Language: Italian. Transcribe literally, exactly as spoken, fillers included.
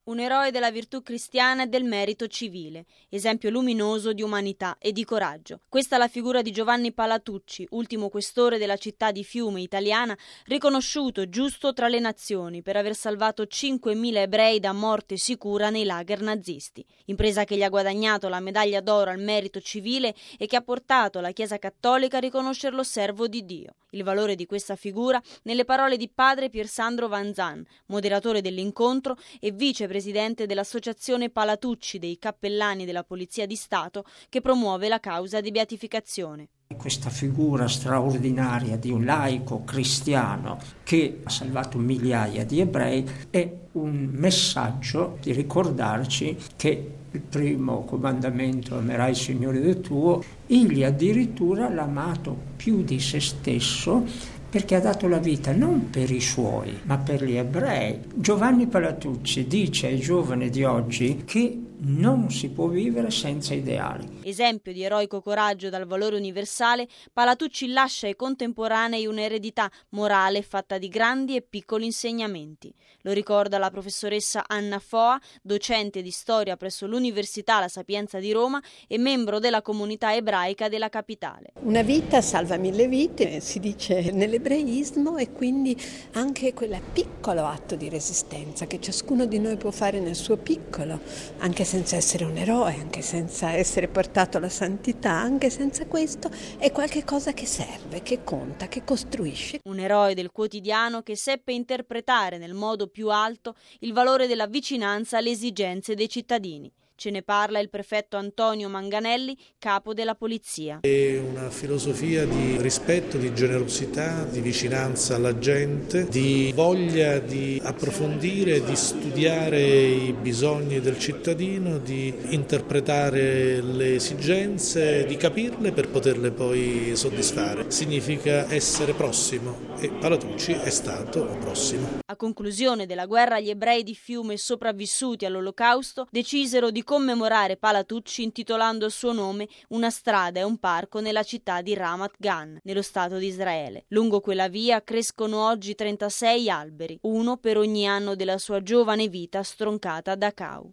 Un eroe della virtù cristiana e del merito civile, esempio luminoso di umanità e di coraggio. Questa è la figura di Giovanni Palatucci, ultimo questore della città di Fiume italiana, riconosciuto giusto tra le nazioni per aver salvato cinquemila ebrei da morte sicura nei lager nazisti. Impresa che gli ha guadagnato la medaglia d'oro al merito civile e che ha portato la Chiesa Cattolica a riconoscerlo servo di Dio. Il valore di questa figura nelle parole di padre Piersandro Vanzan, moderatore dell'incontro e vicepresidente dell'Associazione Palatucci dei Cappellani della Polizia di Stato, che promuove la causa di beatificazione. Questa figura straordinaria di un laico cristiano che ha salvato migliaia di ebrei è un messaggio di ricordarci che il primo comandamento, amerai il Signore Dio tuo, egli addirittura l'ha amato più di se stesso perché ha dato la vita non per i suoi, ma per gli ebrei. Giovanni Palatucci dice ai giovani di oggi che non si può vivere senza ideali. Esempio di eroico coraggio dal valore universale, Palatucci lascia ai contemporanei un'eredità morale fatta di grandi e piccoli insegnamenti. Lo ricorda la professoressa Anna Foa, docente di storia presso l'Università La Sapienza di Roma e membro della comunità ebraica della capitale. Una vita salva mille vite, si dice nell'ebraismo, e quindi anche quel piccolo atto di resistenza che ciascuno di noi può fare nel suo piccolo, anche senza essere un eroe, anche senza essere portato alla santità, anche senza questo, è qualche cosa che serve, che conta, che costruisce. Un eroe del quotidiano che seppe interpretare nel modo più alto il valore della vicinanza alle esigenze dei cittadini. Ce ne parla il prefetto Antonio Manganelli, capo della polizia. È una filosofia di rispetto, di generosità, di vicinanza alla gente, di voglia di approfondire, di studiare i bisogni del cittadino, di interpretare le esigenze, di capirle per poterle poi soddisfare. Significa essere prossimo e Palatucci è stato prossimo. A conclusione della guerra, gli ebrei di Fiume sopravvissuti all'Olocausto decisero di commemorare Palatucci intitolando a suo nome una strada e un parco nella città di Ramat Gan, nello Stato di Israele. Lungo quella via crescono oggi trentasei alberi, uno per ogni anno della sua giovane vita stroncata a Dachau.